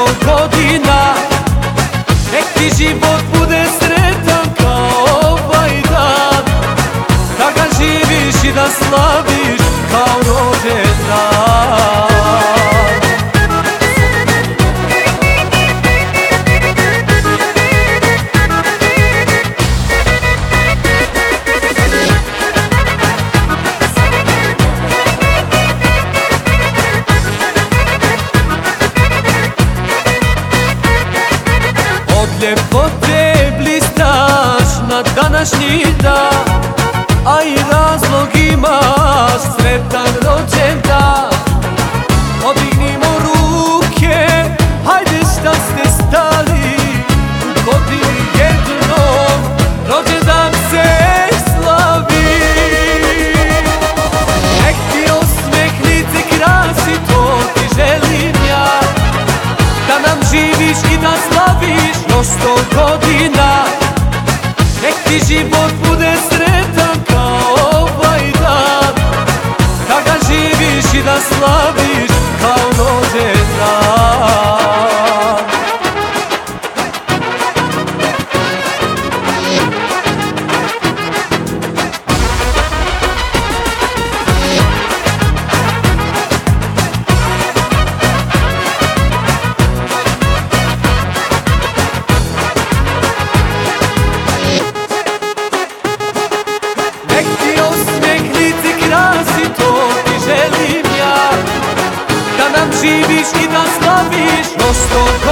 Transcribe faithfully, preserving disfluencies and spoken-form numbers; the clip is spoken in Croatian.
godina. Nek ti život bude sretan kao ovaj dan, da ga živiš i da slaviš kao rođendan. Od ljepote blistaš na današnji dan, a i razlog imaš, sretan rođendan. Podignimo ruke, hajde šta ste stali, u godini jednom rođendan se slavi. Nek ti osmeh lice krasi, to ti želim ja, da nam živiš i da slaviš još sto godina. Nek ti život bude sretan kao ovaj dan, da ga živiš i da slaviš kao rođendan. Nek ti osmeh lice krasi, to ti želim ja, da nam živiš i da slaviš još sto godina.